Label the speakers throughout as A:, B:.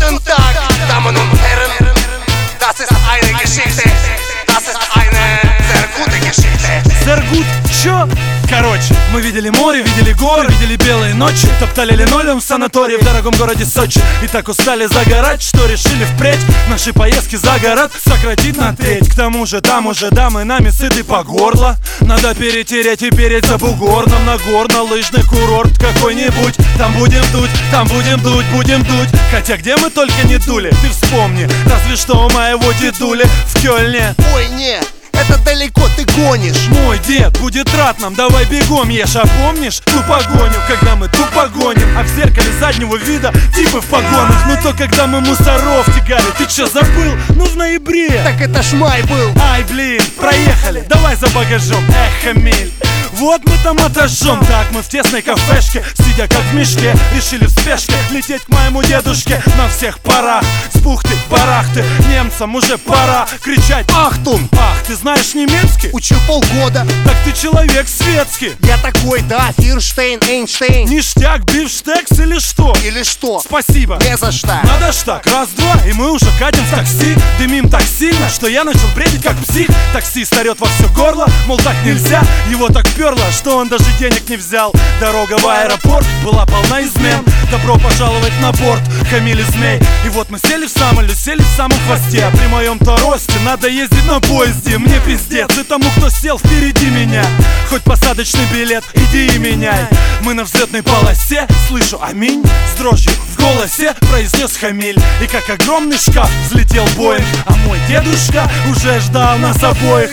A: Guten Tag, Damen und Herren. Das ist eine Geschichte. Das ist eine sehr gute Geschichte.
B: Sehr gut, чё? Короче, мы видели море, видели горы, видели белые ночи, топтали линолеум в санатории в дорогом городе Сочи. И так устали загорать, что решили впредь наши поездки за город сократить на треть. К тому же там уже дамы нами сыты по горло. Надо перетереть и переть за бугор нам на горно-лыжный курорт какой-нибудь. Там будем дуть, там будем дуть, будем дуть. Хотя где мы только не дули, ты вспомни. Разве что у моего дедули в Кёльне.
A: Ой, нет, это далеко ты гонишь.
B: Мой дед будет рад нам, давай бегом ешь. А помнишь ту погоню, когда мы тупо гоним, а в зеркале заднего вида типы в погонах? Ну то когда мы мусоров тягали, ты чё забыл? Ну в ноябре.
A: Так это ж май был.
B: Ай, блин, проехали, давай за багажом. Эх, Эмиль, вот мы там отожжем. Так мы в тесной кафешке, сидя как в мешке, решили в спешке лететь к моему дедушке. На всех парах, с бухты-барахты, немцам уже пора кричать «Ахтун!» Ах, ты знаешь немецкий?
A: Учил полгода.
B: Так ты человек светский.
A: Я такой, да, Фирштейн, Эйнштейн.
B: Ништяк, бифштекс или что?
A: Или что?
B: Спасибо.
A: Не за что.
B: Надо ж так, раз-два, и мы уже катим в такси. Дымим так сильно, что я начал бредить как псих. Таксист орет во все горло, мол так нельзя. Его так перло, что он даже денег не взял. Дорога в аэропорт была полна измен. Добро пожаловать на борт, хамили змей. И вот мы сели в самолет, сели в самом хвосте. А при моем-то росте надо ездить на поезде. Мне пиздец, и тому, кто сел впереди меня. Хоть посадочный билет, иди и меняй. Мы на взлетной полосе, слышу аминь. С дрожью в голосе произнес Хамиль. И как огромный шкаф взлетел Боинг. А мой дедушка уже ждал нас обоих.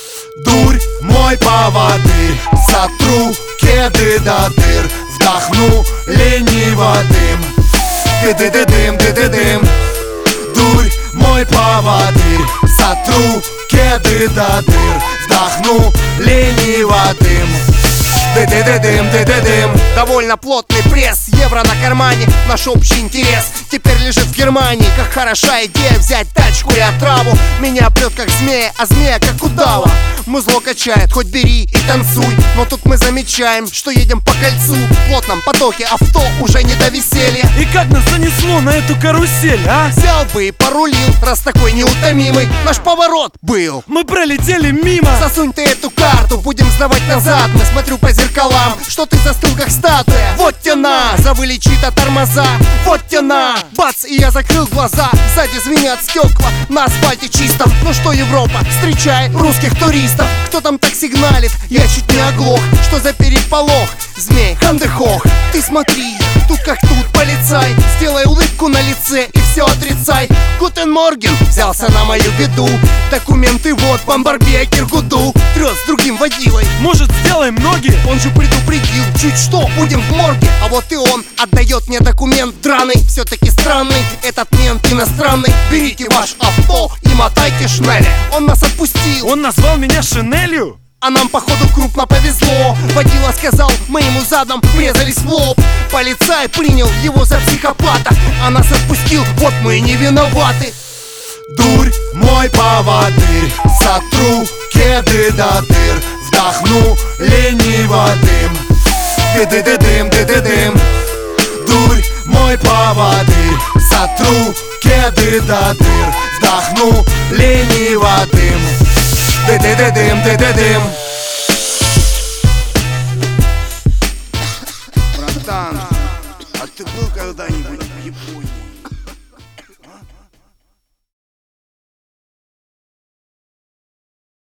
A: Дурь, мой поводырь, сотру кеды до дыр, вдохну лениво дым. Ты-ды-ды-дым, ты-ды-дым. Дурь, мой поводырь, сотру кеды до дыр, вдохну лениво дым. Ты-ты-ты-дым, ты-ты-дым. Довольно плотный пресс, евро на кармане, наш общий интерес теперь лежит в Германии. Как хороша идея взять тачку и отраву. Меня прет как змея, а змея как удава. Музло качает, хоть бери и танцуй. Но тут мы замечаем, что едем по кольцу. В плотном потоке авто уже не до веселья.
B: И как нас занесло на эту карусель, а?
A: Взял бы и порулил, раз такой неутомимый наш поворот был.
B: Мы пролетели мимо.
A: Засунь ты эту карту, будем сдавать назад. Мы смотрю по зеркалам, что ты застыл как статуя. Вот тяна, завыли чьи-то тормоза. Вот тяна, бац, и я закрыл глаза. Сзади звенят стекла на асфальте чистом. Ну что, Европа, встречай русских туристов. Кто там так сигналит? Я чуть не оглох. Что за переполох? Змей, хандехох. Ты смотри, тут как тут полицай. Сделай улыбку на лице и все отрицай. Гутен Морген взялся на мою беду. Документы вот, бомбарбекер Гуду. Трёс с другим водилой.
B: Может, сделаем ноги?
A: Он же предупредил, чуть что, будем в морге. А вот и он отдает мне документ драный. Все-таки странный, этот мент иностранный. Берите ваш авто и мотайте шнели. Он нас отпустил.
B: Он назвал меня Шинелью?
A: А нам походу крупно повезло. Водила сказал, мы ему задом врезались в лоб. Полицай принял его за психопата, а нас отпустил, вот мы и не виноваты. Дурь, мой поводырь, сотру кеды до дыр, вдохну лениво дым. Ты-ды-ды-дым, ты-ды-дым. Дурь, мой поводырь, сотру кеды до дыр, вдохну лениво дым. Ты-ты-ты-дым, ты-ты-дым. Братан, а ты был когда-нибудь в Японии?